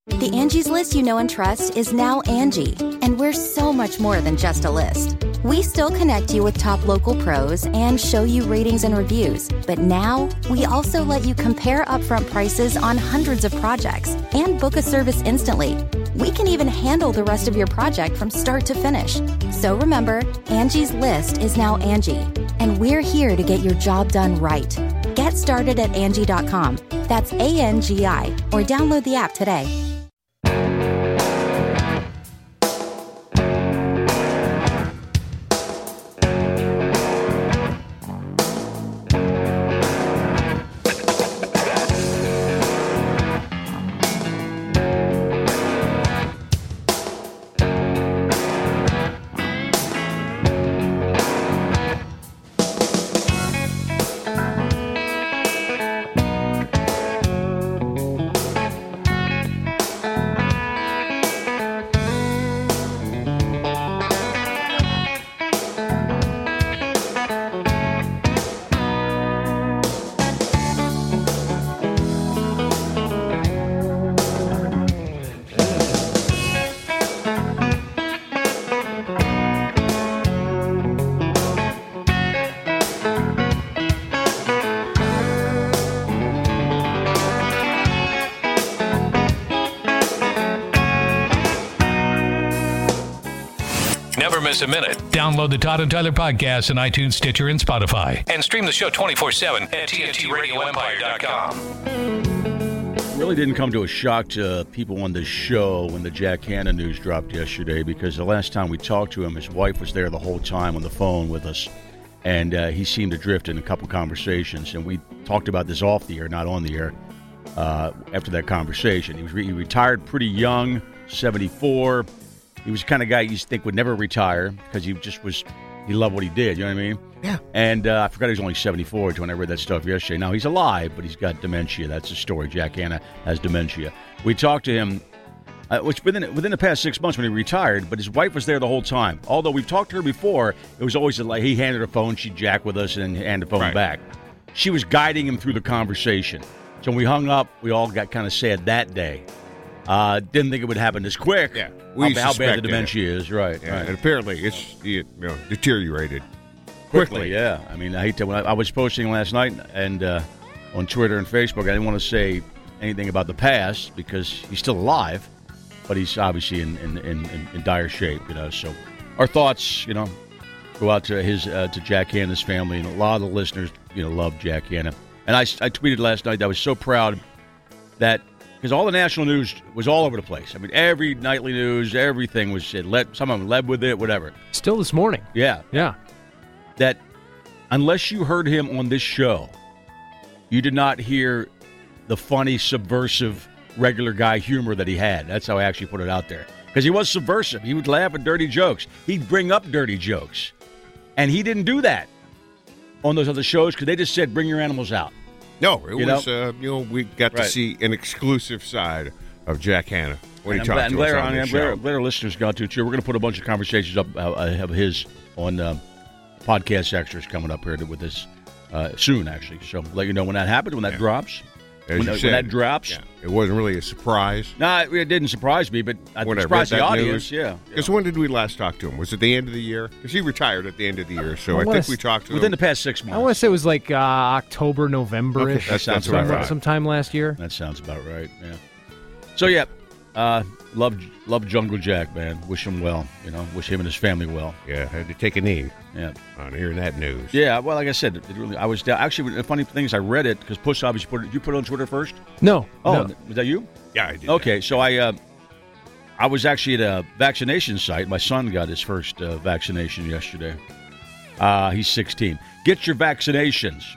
The Angie's List you know and trust is now Angie, and we're so much more than just a list. We still connect you with top local pros and show you ratings and reviews, but now we also let you compare upfront prices on hundreds of projects and book a service instantly. We can even handle the rest of your project from start to finish. So remember, Angie's List is now Angie, and we're here to get your job done right. Get started at Angie.com. That's ANGI, or download the app today. Never miss a minute. Download the Todd and Tyler podcast on iTunes, Stitcher, and Spotify. And stream the show 24/7 at TNTRadioEmpire.com. Really didn't come to a shock to people on this show when the Jack Hanna news dropped yesterday, because the last time we talked to him, his wife was there the whole time on the phone with us, and he seemed to drift in a couple conversations, and we talked about this off the air, not on the air, after that conversation. He retired pretty young, 74. He was the kind of guy you think would never retire because he loved what he did, you know what I mean? Yeah. And I forgot he was only 74 when I read that stuff yesterday. Now, he's alive, but he's got dementia. That's the story. Jack Hanna has dementia. We talked to him, which within the past 6 months when he retired, but his wife was there the whole time. Although we've talked to her before, it was always like he handed her phone, she'd jack with us and hand the phone back. She was guiding him through the conversation. So when we hung up, we all got kind of sad that day. Didn't think it would happen this quick. Yeah, how bad the dementia is, right? Yeah, right. And apparently it's deteriorated quickly. Yeah, I mean, I hate to. When I was posting last night and on Twitter and Facebook, I didn't want to say anything about the past because he's still alive, but he's obviously in dire shape. So our thoughts, go out to to Jack Hanna's family, and a lot of the listeners, love Jack Hanna. And I tweeted last night that I was so proud that. Because all the national news was all over the place. I mean, every nightly news, everything was said. Some of them led with it, whatever. Still this morning. Yeah. Yeah. That unless you heard him on this show, you did not hear the funny, subversive, regular guy humor that he had. That's how I actually put it out there. Because he was subversive. He would laugh at dirty jokes. He'd bring up dirty jokes. And he didn't do that on those other shows because they just said, bring your animals out. No, it was, we got to see an exclusive side of Jack Hanna when he talked to us on this show. Glad our listeners got to it, too. We're going to put a bunch of conversations up of his on podcast extras coming up here with this soon, actually. So let you know when that happens, when that drops. When that drops. It wasn't really a surprise. No, it didn't surprise me, but it surprised the audience. Because when did we last talk to him? Was it the end of the year? Because he retired at the end of the year, so I think we talked to him. Within the past 6 months. I want to say it was like October, November-ish. Okay, that sounds about right. Sometime last year. That sounds about right, yeah. So, love Jungle Jack, man. Wish him well, wish him and his family well. Yeah, had to take a knee. Yeah. On hearing that news. Yeah, well, like I said, I was down. Actually, the funny thing is I read it because Push obviously put it. You put it on Twitter first? No. Oh, no. Was that you? Yeah, I did. Okay, so I was actually at a vaccination site. My son got his first vaccination yesterday. He's 16. Get your vaccinations.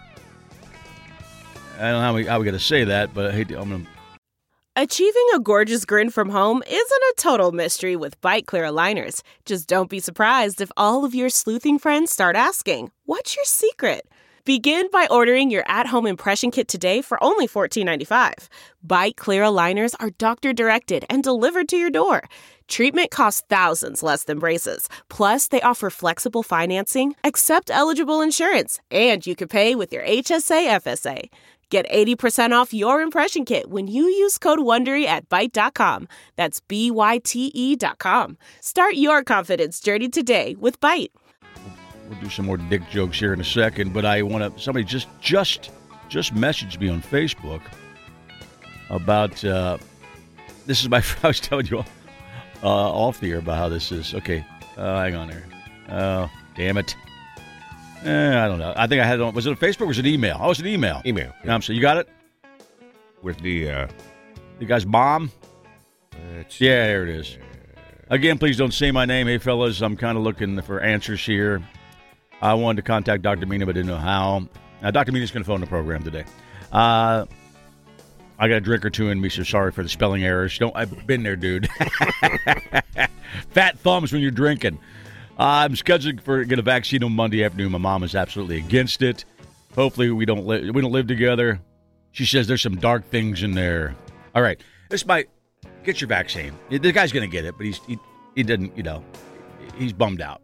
I don't know how we got to say that, but I'm going to... Achieving a gorgeous grin from home isn't a total mystery with Bite Clear aligners. Just don't be surprised if all of your sleuthing friends start asking, what's your secret? Begin by ordering your at-home impression kit today for only $14.95. Bite Clear aligners are doctor-directed and delivered to your door. Treatment costs thousands less than braces. Plus, they offer flexible financing, accept eligible insurance, and you can pay with your HSA FSA. Get 80% off your impression kit when you use code WONDERY at Byte.com. That's BYTE.com. Start your confidence journey today with Byte. We'll do some more dick jokes here in a second, but I want to. Somebody just messaged me on Facebook about. This is my. I was telling you off the air about how this is. Okay, hang on there. Oh, damn it. I don't know. I think I had it on. Was it a Facebook or was it an email? Oh, it was an email. Email. Yeah. So you got it? With the guy's mom? Yeah, there it is. Again, please don't say my name. Hey, fellas, I'm kind of looking for answers here. I wanted to contact Dr. Mina, but didn't know how. Now, Dr. Mina's going to phone the program today. I got a drink or two in me, so sorry for the spelling errors. I've been there, dude. Fat thumbs when you're drinking. I'm scheduled to get a vaccine on Monday afternoon. My mom is absolutely against it. Hopefully we don't live together. She says there's some dark things in there. All right, this might get your vaccine. The guy's going to get it, but he didn't. He's bummed out.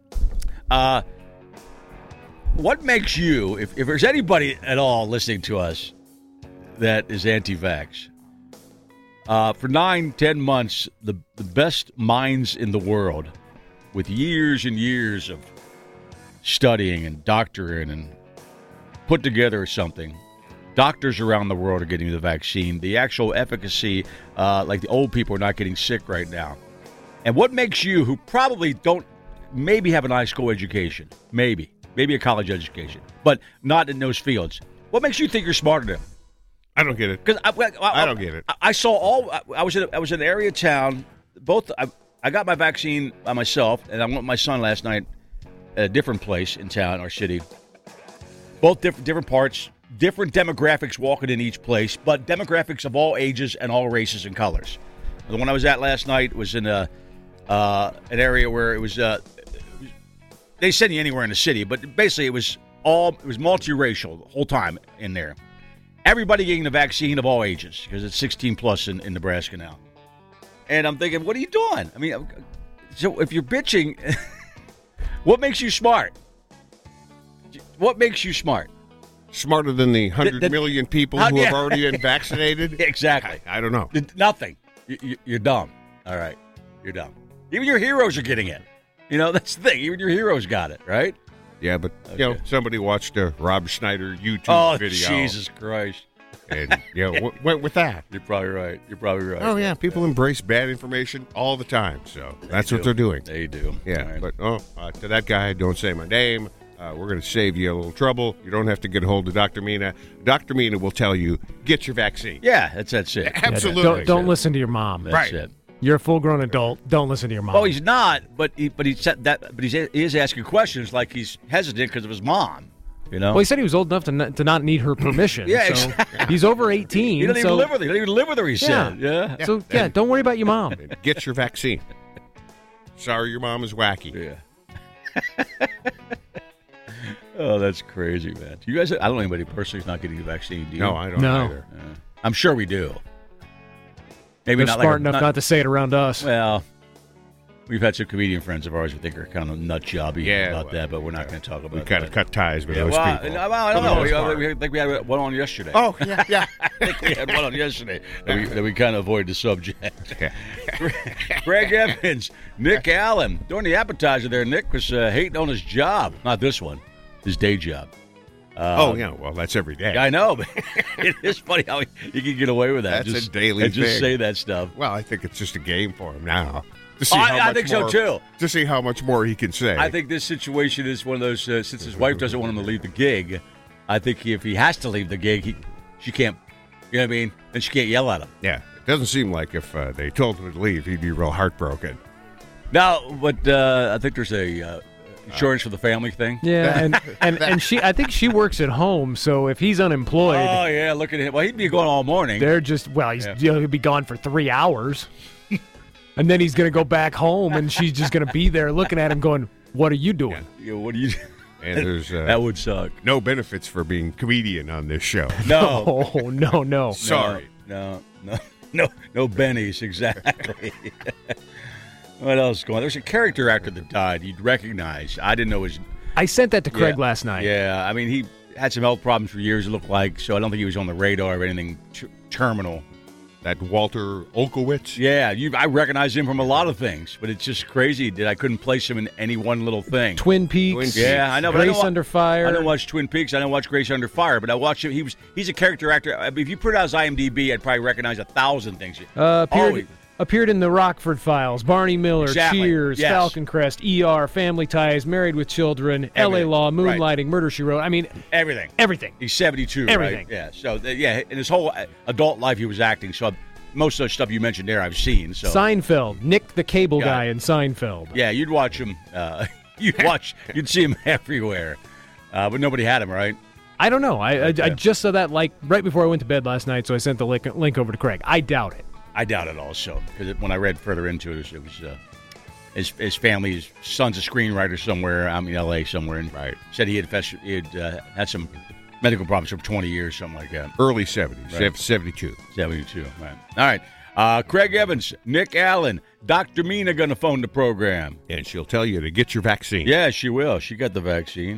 What makes you, if there's anybody at all listening to us that is anti-vax, for 9-10 months, the best minds in the world, with years and years of studying and doctoring and put together something, doctors around the world are getting the vaccine. The actual efficacy, like the old people are not getting sick right now. And what makes you, who probably don't, maybe have an high school education, maybe a college education, but not in those fields, what makes you think you're smarter than them? I don't get it. Because I don't get it. I saw I was in an area town. I got my vaccine by myself, and I went with my son last night at a different place in town, our city. Both different parts, different demographics walking in each place, but demographics of all ages and all races and colors. The one I was at last night was in an area where it was. They send you anywhere in the city, but basically it was multiracial the whole time in there. Everybody getting the vaccine of all ages because it's 16 plus in Nebraska now. And I'm thinking, what are you doing? I mean, so if you're bitching, what makes you smart? What makes you smart? Smarter than the 100 million people who have already been vaccinated? Exactly. I don't know. Nothing. You're dumb. All right. You're dumb. Even your heroes are getting it. That's the thing. Even your heroes got it, right? Yeah, but, somebody watched a Rob Schneider YouTube video. Oh, Jesus Christ. And, went with that. You're probably right. Oh, yeah. People embrace bad information all the time. So that's what they're doing. They do. Yeah. Right. But, to that guy, don't say my name. We're going to save you a little trouble. You don't have to get a hold of Dr. Mina. Dr. Mina will tell you, get your vaccine. Yeah, that's it. Absolutely. Don't listen to your mom. That's it. You're a full-grown adult. Don't listen to your mom. Oh, he's not, but he said that. But he is asking questions like he's hesitant because of his mom. Well, he said he was old enough to not need her permission. Yeah, so exactly. He's over 18. He doesn't even live with her. He doesn't even live with her. He said, yeah. So don't worry about your mom. Get your vaccine. Sorry, your mom is wacky. Yeah. Oh, that's crazy, man. You guys, I don't know anybody personally who's not getting the vaccine. Do you? No, I don't either. I'm sure we do. Maybe They're not smart enough not to say it around us. Well, we've had some comedian friends of ours who think are kind of nut jobby about that, but we're not going to talk about that. We kind of cut ties with those people. I don't know. I think we had one on yesterday. Oh, yeah. I think we had one on yesterday that we kind of avoid the subject. Greg Evans, Nick Allen. During the appetizer there, Nick was hating on his job. Not this one, his day job. Well, that's every day. I know, but it is funny how he can get away with that. That's a daily thing. Just say that stuff. Well, I think it's just a game for him now. I think so, too. To see how much more he can say. I think this situation is one of those, since his wife doesn't want him to leave the gig, I think if he has to leave the gig, she can't, you know what I mean? And she can't yell at him. Yeah. It doesn't seem like if they told him to leave, he'd be real heartbroken. No, but I think there's a insurance for the family thing. Yeah, and I think she works at home, so if he's unemployed. Oh, yeah, look at him. Well, he'd be gone all morning. They're just, he'll be gone for 3 hours. And then he's going to go back home, and she's just going to be there looking at him going, what are you doing? Yeah, what are you doing? And there's that would suck. No benefits for being comedian on this show. No. No. Sorry. No bennies, exactly. What else is going on? There's a character actor that died you'd recognize. I didn't know his... I sent that to Craig last night. Yeah, I mean, had some health problems for years, it looked like, so I don't think he was on the radar of anything terminal. That Walter Olkowitz? Yeah, I recognize him from a lot of things, but it's just crazy that I couldn't place him in any one little thing. Twin Peaks. Yeah, I know. But Grace Under Fire. I don't watch Twin Peaks. I don't watch Grace Under Fire, but I watched him. He's a character actor. If you put it on his IMDb, I'd probably recognize 1,000 things. Appeared in the Rockford Files, Barney Miller, Exactly. Cheers, Yes. Falcon Crest, ER, Family Ties, Married with Children, Everything. LA Law, Moonlighting, Right. Murder, She Wrote. I mean, Everything. He's 72, Everything. right? Yeah. So, in his whole adult life, he was acting. So, most of the stuff you mentioned there, I've seen. So, Seinfeld, Nick the Cable Got Guy it. in Seinfeld. yeah, you'd watch him. You'd see him everywhere. But nobody had him, right? I don't know. I just saw that right before I went to bed last night, so I sent the link over to Craig. I doubt it. I doubt it also, because when I read further into it, it was his family, his son's a screenwriter somewhere, I'm in L.A. somewhere, and said he had had some medical problems for 20 years, something like that. Early 70s, Right. 72. 72, right. All right. Craig Evans, Nick Allen, Dr. Mina going to phone the program. And she'll tell you to get your vaccine. Yeah, she will. She got the vaccine.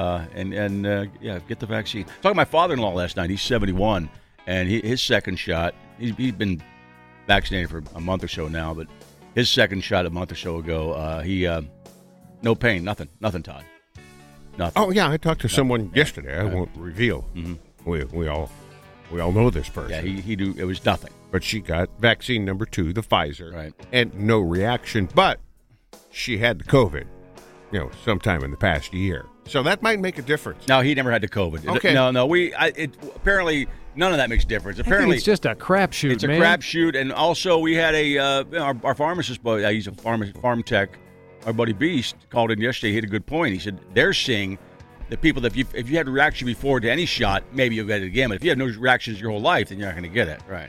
Get the vaccine. Talking to my father-in-law last night. He's 71, and his second shot, he's been vaccinated for a month or so now, but his second shot a month or so ago, he no pain, nothing, Todd, nothing. Oh yeah, I talked to someone yesterday. I won't reveal. Mm-hmm. We all know this person. Yeah, he do. It was nothing. But she got vaccine number 2, the Pfizer, Right. and no reaction. But she had the COVID, sometime in the past year. So that might make a difference. No, he never had the COVID. Okay. No. Apparently none of that makes a difference. I think Apparently it's just a crapshoot, it's a man. crapshoot, and also we had our pharmacist, he's a farm tech. Our buddy Beast called in yesterday. He had a good point. He said they're seeing the people that if you had a reaction before to any shot, maybe you'll get it again. But if you have no reactions your whole life, then you're not going to get it. Right.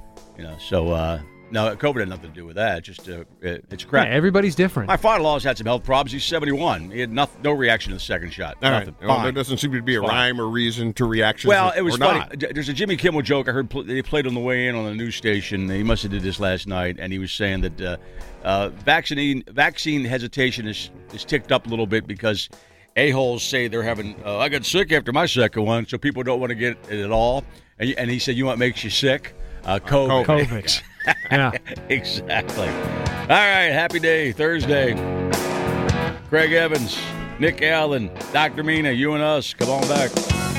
So no, COVID had nothing to do with that. Just it's crap. Yeah, everybody's different. My father-in-law's had some health problems. He's 71. He had no reaction to the second shot. All Nothing. right. Well, Fine. there doesn't seem to be a Fine. rhyme or reason to reactions. Well, it was or funny. not. There's a Jimmy Kimmel joke I heard they played on the way in on the news station. He must have did this last night, and he was saying that vaccine hesitation is ticked up a little bit because a-holes say they're having I got sick after my second one, so people don't want to get it at all. And he said, you know what makes you sick? COVID. COVID. Yeah. Exactly. All right, happy day, Thursday. Craig Evans, Nick Allen, Dr. Mina, you and us. Come on back.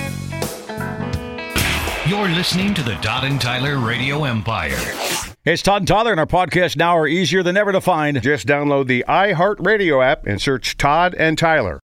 You're listening to the Todd and Tyler Radio Empire. Hey, it's Todd and Tyler, and our podcasts now are easier than ever to find. Just download the iHeartRadio app and search Todd and Tyler.